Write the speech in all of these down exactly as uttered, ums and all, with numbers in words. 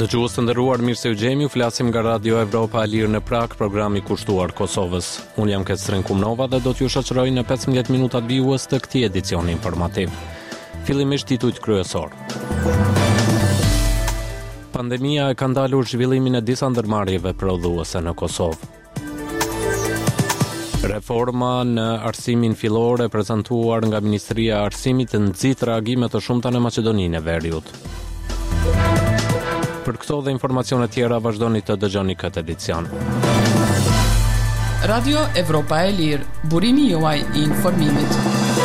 Dëgjues të nderuar, mirë se u gjemi, flasim nga Radio Evropa e Lirë në Prag, programi kushtuar Kosovës. Unë jam Ketrin Kumnova dhe do t'ju shoqëroj në pesëmbëdhjetë minutat vijues të këtij edicioni informativ. Fillimisht titujt kryesor. Pandemia e ka ndalur zhvillimin e disa ndërmarrjeve prodhuese në Kosovë. Reforma në arsimin fillor e prezantuar nga Ministria e Arsimit nxit reagime të shumta në Maqedoninë e Veriut. Për këto dhe informacione tjera vazhdoni të dëgjoni këtë edicion. Radio Evropa e Lirë, burimi juaj i informimit.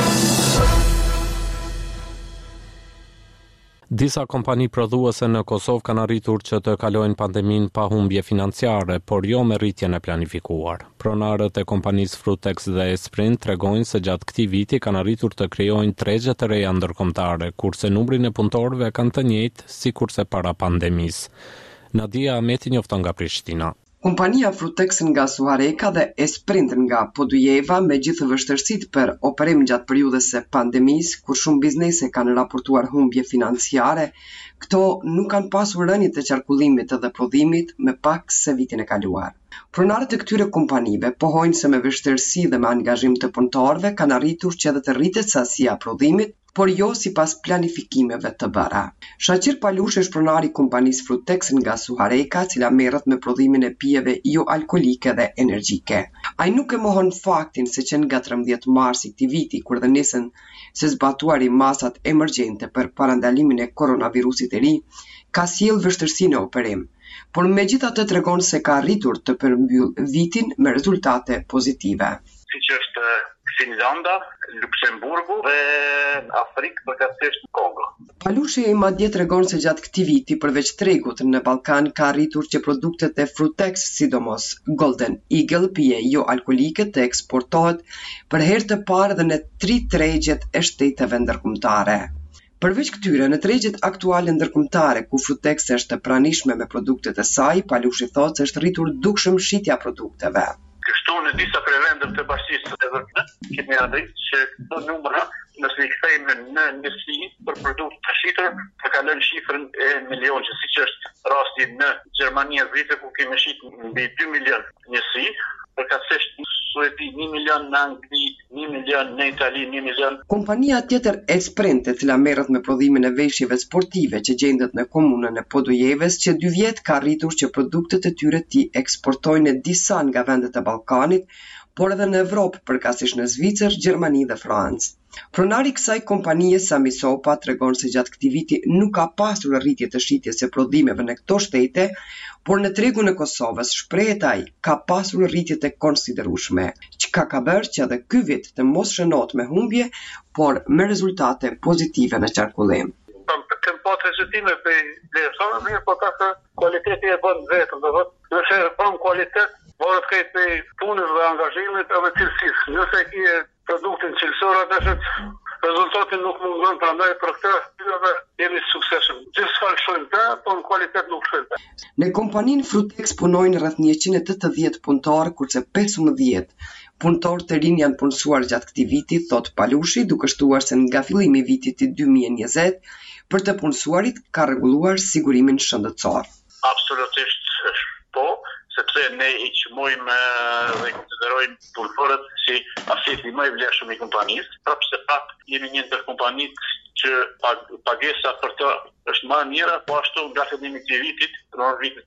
Disa kompani prodhuese në Kosovë kanë arritur që të kalojnë pandemin pa humbje financiare, por jo me rritjen e planifikuar. Pronarët e kompanisë Frutex dhe Esprint tregojnë se gjatë këtij viti kanë arritur të krijojnë tregje të reja ndërkombëtare, kurse numrin e punëtorëve kanë të njëjtë sikurse para pandemisë. Nadia Ahmeti njofton nga Prishtina. Kompania Frutex nga Suareka dhe Esprint nga Podujeva, me gjithë vështërsitë për operim gjatë periudhës së pandemisë, kur shumë biznese kanë raportuar humbje financiare, këto nuk kanë pasur rënje të qarkullimit dhe prodhimit me pak se vitin e kaluar. Pronarët e këtyre kompanive pohojnë se me vështirësi dhe me angazhim të punëtorëve kanë arritur që edhe të rritet sasia prodhimit, por jo sipas planifikimeve të bëra. Shaqir Palushi është pronari i kompanisë Frutex nga Suareka, cila merret me prodhimin e pijeve jo alkolike dhe energjike. Ai nuk e mohon faktin se që nga trembëdhjetë mars i këtij viti, kur dhe nisën se zbatuari masat emergjente për parandalimin e koronavirusit e ri, ka sjell vështirësi në operim. Por megjithatë tregon se ka arritur të përmbyll vitin me rezultate pozitive. Siç është Finlanda, Luksemburgu dhe Afrikë, përkatësisht Kongo. Palushi i madje tregon se gjatë këtij viti, përveç tregut në Ballkan, ka arritur që produktet e Frutex, sidomos Golden Eagle, pije jo alkolike, të eksportohet për herë të parë dhe në tri tregjet e shteteve ndërkombëtare. Përveç këtyre, në tregjet aktuale ndërkombëtare, ku Frutex është e pranishme me produktet e saj, Palushi thotë se është rritur dukshëm shitja produkteve. Kështu në disa prej vendeve të Bashkisë së Evropës kemi arritur që këto numra, nëse i kthejmë në njësi për produkte të shitur, të kalojnë shifrën e milionësh, siç është rasti në Gjermani e Britë, ku kemi shitur mbi dy milion njësi, përkatësisht në Suedi një milion, në Angli një milion, në Itali një milion. Kompania tjetër Esprint, e cila merret me prodhimin e veshjeve sportive që gjendet në komunën e Podujeves, që dy vjet ka arritur që produktet e tyre ti eksportojnë në disa nga vendet e Ballkanit, por edhe në Evropë, përkatësisht në Zvicër, Gjermani dhe Francë. Pronari i kësaj kompanie Sami Sopa tregon se gjatë këtij viti nuk ka pasur rritje të shitjes së prodhimeve në këto shtete, por në tregun e Kosovës shprehet ai ka pasur rritje të konsiderueshme, çka ka bërë që edhe ky vit të mos shënohet me humbje, por me rezultate pozitive në qarkullim. Kem pa të rezultime për vlerësore, mirë, po ka se kualiteti e bën vetëm, do thotë, nëse e bën kualitet, varet kaj për punës dhe angazhimit edhe cilësisë. Nëse ki e produktin cilësor, atëhet rezultatin nuk mungon, prandaj për këtë hyrave jemi suksesshëm. Gjithçka shojmë të, po në kualitet nuk shojmë të. Në kompaninë Frutex punojnë rreth njëqind e tetëdhjetë punëtorë, kurse pesëmbëdhjetë punëtorë të rinj janë punësuar gjatë këtij viti, thot Palushi, duke shtuar se nga fillimi i vitit dy mijë e njëzet, për të punësuarit ka rregulluar sigurimin shëndetësor. Absolutisht po, sepse ne i qmojmë dhe i konsiderojmë punëtorët si aseti më i vlefshëm i kompanisë, prapë se pak jemi një ndër kompanitë që pagesa për të është më e mira, po ashtu nga fillimi i këtij vitit, në vitin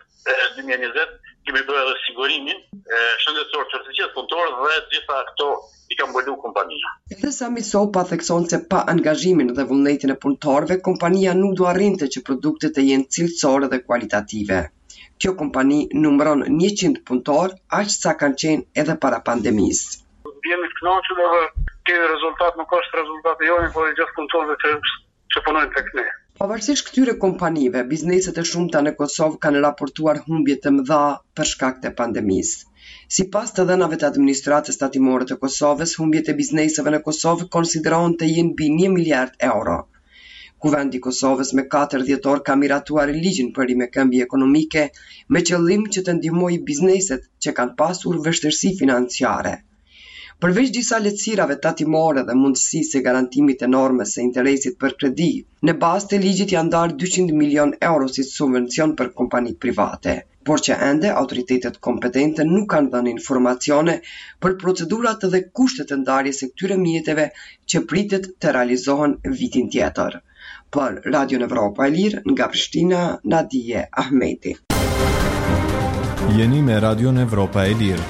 dy mijë e njëzet, kemi bërë edhe sigurimin shëndetësor të të gjithë punëtorët dhe gjitha këto i ka mbuluar kompania. Edhe Sami Sopa thekson se pa angazhimin dhe vullnetin e punëtorëve, kompania nuk do arrinte që produktet të jenë cilësore dhe kualitative. Kjo kompani numëron njëqind punëtorë, aq sa kanë qenë edhe para pandemisë. Jemi të kënaqur dhe kemi rezultat, nuk është rezultati jonë, por i gjithë punëtorëve që, që punojnë tek ne. Pavarësisht këtyre kompanive, bizneset e shumta në Kosovë kanë raportuar humbje të mëdha për shkak të pandemisë. Sipas të dhënave të administratës tatimore të Kosovës, humbjet e bizneseve në Kosovë konsiderohen të jenë mbi një miliard euro. Kuvendi i Kosovës me katër dhjetor ka miratuar ligjin për rimekëmbje ekonomike me qëllim që të ndihmojë bizneset që kanë pasur vështirësi financiare. Përveç disa lehtësirave tatimore dhe mundësisë së garantimit të normës së interesit për kredi, në bazë të ligjit janë ndarë dyqind milion euro si subvencion për kompani private, por që ende autoritetet kompetente nuk kanë dhënë informacione për procedurat dhe kushtet e ndarjes së këtyre mjeteve që pritet të realizohen vitin tjetër. Për Radio Evropa e Lirë, nga Prishtina, Nadije Ahmeti. Jeni me Radio Evropa e Lirë.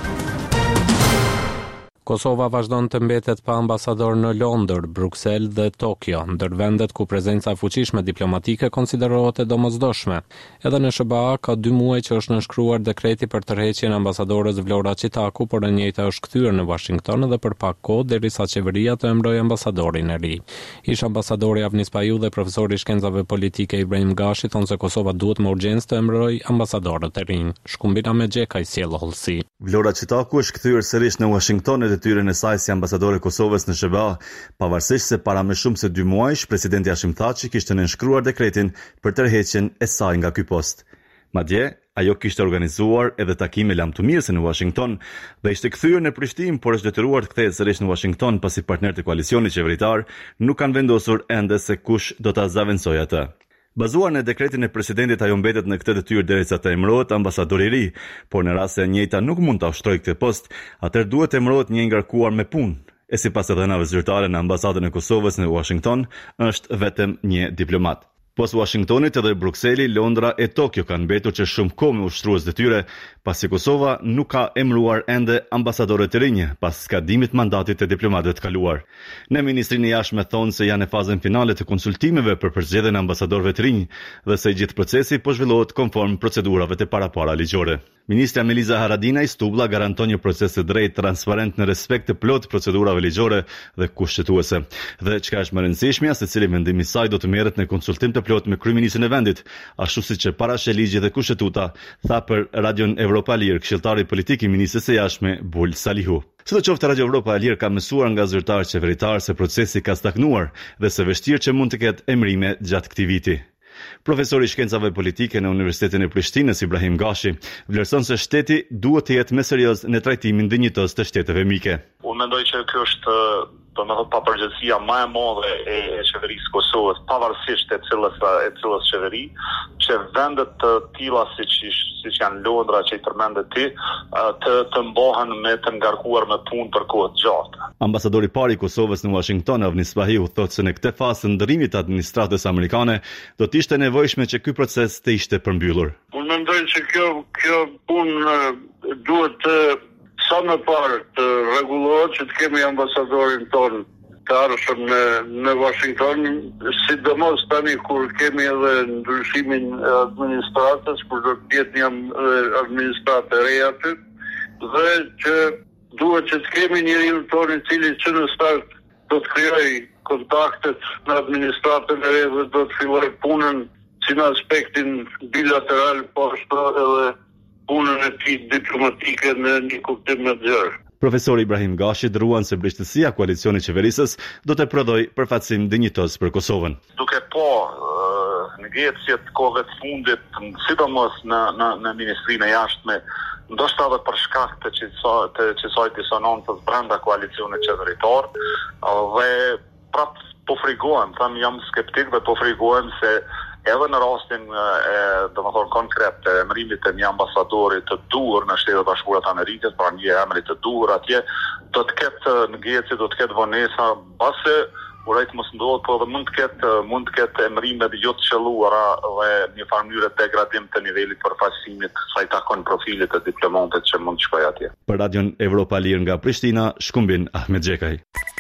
Kosova vazhdon të mbetet pa ambasador në Londër, Bruksel dhe Tokyo, ndër vendet ku prezenca e fuqishme diplomatike konsiderohet e domosdoshme. Edhe në S B A ka dy muaj që është nënshkruar dekreti për tërheqjen e ambasadores Vlora Çitaku, por e njëjta është kthyer në Washington edhe për pak kohë derisa qeveria të emërojë ambasadorin e ri. Ish ambasadori Avnis Paju dhe profesori i shkencave politike Ibrahim Gashi thonë se Kosova duhet me urgjencë të emërojë ambasadorët e rinj. Shkumbina me Xheka i sjell hollësi. Vlora Çitaku është kthyer sërish në Washington detyrën e saj si ambasadore e Kosovës në S B A, pavarësisht se para më shumë se dy muajsh presidenti Hashim Thaçi kishte nënshkruar dekretin për tërheqjen e saj nga ky post. Madje, ajo kishte organizuar edhe takime lamtumirëse në Washington dhe ishte kthyer në Prishtinë, por është detyruar të kthehet sërish në Washington pasi partnerët e koalicionit qeveritar nuk kanë vendosur ende se kush do ta zaventojë atë. Bazuar në dekretin e presidentit, ajo mbetet në këtë detyrë derisa të emërohet ambasador i ri, por në rast se e njëjta nuk mund ta ushtrojë këtë post, atëherë duhet të emërohet një i ngarkuar me punë. E sipas të dhënave zyrtare në ambasadën e Kosovës në Washington, është vetëm një diplomat. Pos Washingtonit edhe Brukseli, Londra e Tokyo kanë mbetur që shumë kohë me ushtrues detyre, pasi Kosova nuk ka emëruar ende ambasadore të rinj pas skadimit mandatit të diplomatëve të kaluar. Në Ministrinë e Jashtme thonë se janë në fazën finale të konsultimeve për përzgjedhjen e ambasadorëve të rinj dhe se gjithë procesi po zhvillohet konform procedurave të parapara ligjore. Ministra Meliza Haradinaj Stublla garanton një proces të drejtë, transparent në respekt të plot procedurave ligjore dhe kushtetuese. Dhe çka është më e rëndësishmja, se cili vendim i saj do të merret në konsultim të plot me kryeministrin e vendit, ashtu siç e parashë ligji dhe kushtetuta, tha për Radion Evropa Lirë këshilltari politik i ministrisë së jashtme Bul Salihu. Sidoqoftë, Radio Evropa Lirë ka mësuar nga zyrtar qeveritar se procesi ka stagnuar dhe se vështirë që mund të ketë emërime gjatë këtij viti. Profesori i shkencave politike në Universitetin e Prishtinës Ibrahim Gashi vlerëson se shteti duhet të jetë më serioz në trajtimin dinjitos të shteteve mike. Unë mendoj që kjo është domethënë papërgjegjësia më e madhe e, e qeverisë Kosovës, pavarësisht e cilës e cilës qeveri, që vendet të tilla siç siç janë Londra që i përmendet ti, të të mbohen me të ngarkuar me punë për kohë të gjatë. Ambasadori i parë i Kosovës në Washington, Avnis Paju, thotë se në këtë fazë të ndërrimit të administratës amerikane do të ishte nevojshme që ky proces të ishte përmbyllur. Unë mendoj se kjo kjo punë duhet të sa më parë të rregullohet, që të kemi ambasadorin tonë të arshëm në, në Washington, sidomos tani kur kemi edhe ndryshimin e administratës, kur do të jetë një administratë e re aty, dhe që duhet që të kemi njeriu tonë i cili që në start do të krijojë kontaktet në administratën e re dhe do të fillojë punën si në aspektin bilateral, po ashtu edhe punën e tij diplomatike në një kuptim më të gjerë. Profesori Ibrahim Gashi druan se breshësia koalicioni qeverisës do të prodhoj përfaqësim dinjitos për Kosovën. Duke po ngecjet kohëve të fundit, sidomos në në në Ministrinë e Jashtme, ndoshta edhe për shkak të të qësoj disonancës brenda koalicionit qeveritor, dhe prap po frigohem, tham jam skeptik dhe po frigohem se edhe në rastin e domethënë konkret të emërimit të një ambasadori të duhur në Shtetet Bashkuara të Amerikës, pra një emër të duhur atje, do të ketë ngecje, do të ketë vonesa, pasi urejt mos ndodhet, po edhe mund të ketë mund të ketë emërime jo të qelluara dhe një farë mënyrë degradim të nivelit përfaqësimit sa i takon profilit të diplomatëve që mund të shkojë atje. Për Radion Evropa Lirë nga Prishtina, Shkumbin Ahmet Xhekaj.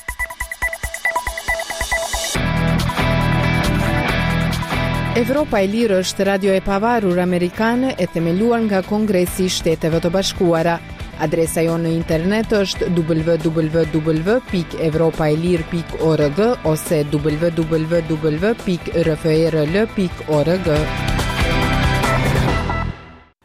Evropa e Lirë është radio e pavarur amerikane e themeluar nga Kongresi i Shteteve të Bashkuara. Adresa jonë në internet është w w w pikë evropaelir pikë org ose w w w pikë r f r l pikë org.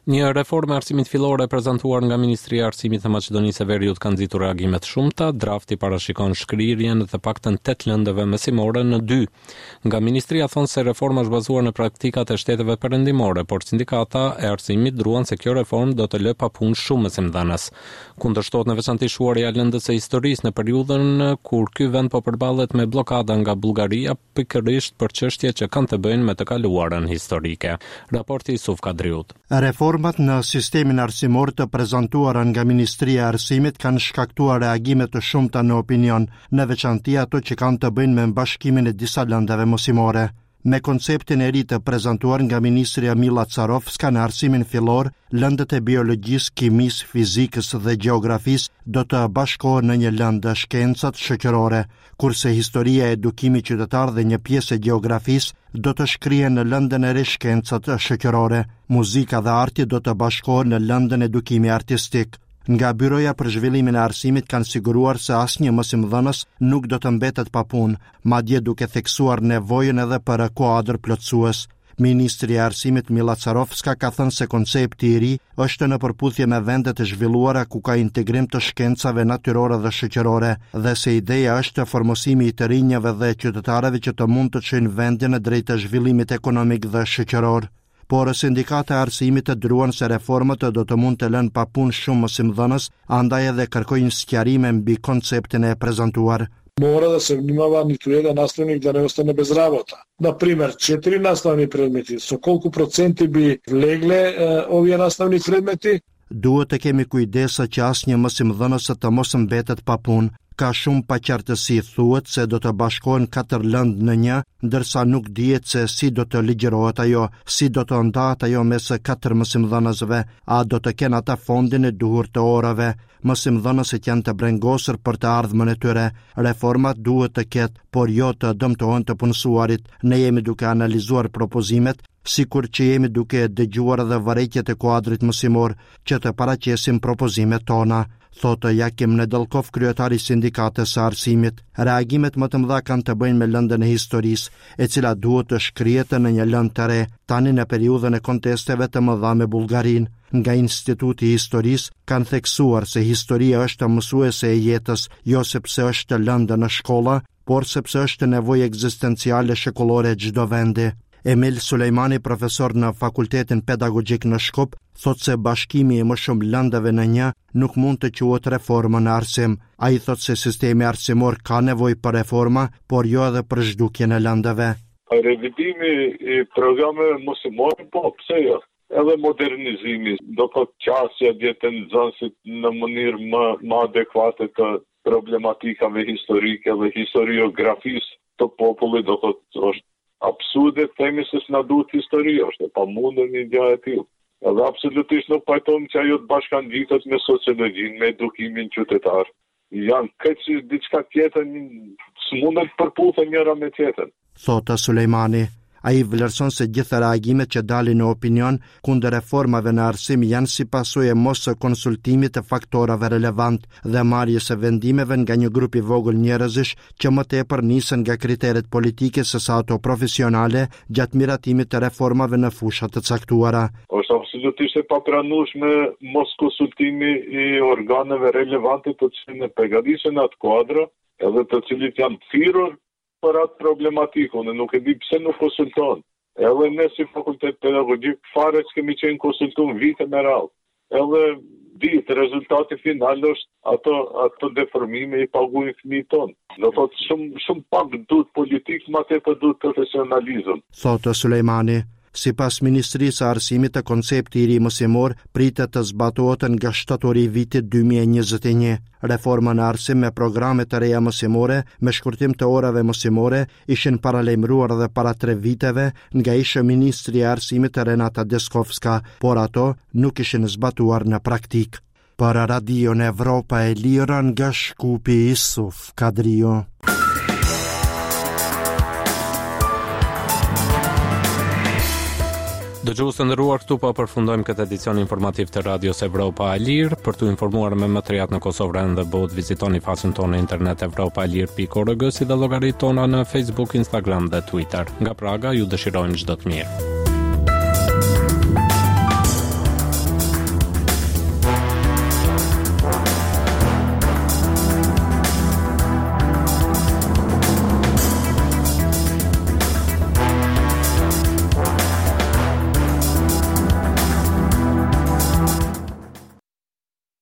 Një reformë e arsimit fillor e prezantuar nga Ministria e Arsimit e Maqedonisë së Veriut ka nxitur reagime të shumta. Drafti parashikon shkrirjen e të paktën tetë lëndëve mësimore në dy. Nga Ministria thonë se reforma është bazuar në praktikat e shteteve perëndimore, por sindikata e arsimit druan se kjo reformë do të lë pa punë shumë mësimdhënës. Kundërshtohet në veçantë shuarja e lëndës së historisë në periudhën kur ky vend po përballet me bllokada nga Bullgaria, pikërisht për çështje që kanë të bëjnë me të kaluarën historike. Raporti i Suf Kadriut. Reformat në sistemin arsimor të prezantuara nga Ministria e Arsimit kanë shkaktuar reagime të shumta në opinion, në veçanti ato që kanë të bëjnë me mbashkimin e disa lëndëve mësimore. Me konceptin e ri të prezantuar nga Ministria Mila Carovska në arsimin fillor, lëndët e biologjisë, kimisë, fizikës dhe gjeografisë do të bashkohen në një lëndë shkencat shoqërore, kurse historia e edukimit qytetar dhe një pjesë e gjeografisë do të shkrihen në lëndën e ri shkencat shoqërore. Muzika dhe arti do të bashkohen në lëndën edukimi artistik. Nga Byroja për Zhvillimin e Arsimit kanë siguruar se asnjë mësimdhënës nuk do të mbetet pa punë, madje duke theksuar nevojën edhe për kuadër plotësues. Ministri i Arsimit Mila Carovska ka thënë se koncepti i ri është në përputhje me vendet e zhvilluara ku ka integrim të shkencave natyrore dhe shoqërore, dhe se ideja është formosimi i të rinjave dhe qytetarëve që të mund të çojnë vendin në drejt të zhvillimit ekonomik dhe shoqëror. Por sindikata e arsimit të druan se reformat do të mund të lënë pa punë shumë mësimdhënës, andaj edhe kërkojnë sqarime mbi konceptin e prezantuar. Mora da se внимава ниту еден наставник да не остане без работа. Например, четири наставни предмети, со колку проценти би влегле е, овие наставни предмети? Duhet të kemi kujdesa që asnjë mësimdhënës të mos mbetet pa punë. Ka shumë paqartësi, thuhet se do të bashkohen katër lëndë në një, ndërsa nuk dihet se si do të ligjërohet ajo, si do të ndahet ajo mes katër mësimdhënësve, a do të kenë ata fondin e duhur të orave. Mësimdhënësit janë të brengosur për të ardhmën e tyre. Reformat duhet të ketë, por jo të dëmtohen të punësuarit. Ne jemi duke analizuar propozimet, sikur që jemi duke dëgjuar edhe varëqjet e kuadrit mësimor që të paraqesim propozimet tona, thotë Jakim Nedelkov, kryetari i sindikatës së arsimit. Reagimet më të mëdha kanë të bëjnë me lëndën e historisë, e cila duhet të shkrihet në një lëndë të re, tani në periudhën e kontesteve të mëdha me Bullgarinë. Nga Instituti i Historisë kanë theksuar se historia është mësuese e jetës, jo sepse është lëndë në shkolla, por sepse është nevojë ekzistenciale shekullore çdo vendi. Emil Sulejmani, profesor në Fakultetin Pedagogjik në Shkup, thot se bashkimi i më shumë lëndëve në një nuk mund të quhet reformë në arsim. Ai thot se sistemi arsimor ka nevojë për reforma, por jo edhe për zhdukjen e lëndëve. Revidimi i programeve mësimore, po, pse jo? Edhe modernizimi, do të qasja djetën nxënësit në mënyrë më, më adekuate të problematikave historike dhe historiografisë të popullit, do të është absurde themi se s'na duhet historia, është e pamundur një gjë e tillë. Edhe absolutisht nuk pajtohem që ajo të bashkangjitet me sociologjinë, me edukimin qytetar. Janë këtë që diçka tjetër, s'mundet përputhen njëra me tjetrën. Thotë Sulejmani. Ai vlerëson se gjitha reagimet që dalin në opinion kundër reformave në arsim janë si pasojë e mos së konsultimit të faktorave relevant dhe marrjes së vendimeve nga një grup i vogël njerëzish që më tepër nisen nga kriteret politike sesa ato profesionale gjatë miratimit të reformave në fusha të caktuara. Është absolutisht e papranueshme mos konsultimi i organeve relevante të cilën e përgatiten atë kuadër, edhe të cilit janë thirrur për atë problematikën, dhe nuk e di pse nuk konsulton. Edhe ne si fakultet pedagogjik fare që kemi qenë konsultuar vite me radhë. Edhe ditë rezultati final është ato ato deformime i paguajnë fëmijët tonë. Do thotë shumë shumë pak duhet politik, më tepër duhet profesionalizëm. Thotë Sulejmani. Sipas Ministrisë së Arsimit, të koncepti i ri mësimor pritet të zbatohet nga shtatori i vitit dy mijë e njëzet e një. Reforma në arsim me programe të reja mësimore me shkurtim të orave mësimore ishin paralajmëruar edhe para tre viteve nga ish Ministri i Arsimit Renata Deskovska, por ato nuk ishin zbatuar në praktik. Për Radion Evropa e Lira nga Shkupi, Suf Kadriu. Dëgjues të nderuar, këtu po përfundojmë këtë edicion informativ të Radios Evropa e Lirë. Për të informuar me më të rehat në Kosovë dhe botë, vizitoni faqen tonë internet evropa e lirë pikë org si dhe llogaritë tona në Facebook, Instagram dhe Twitter. Nga Praga ju dëshirojmë çdo të mirë.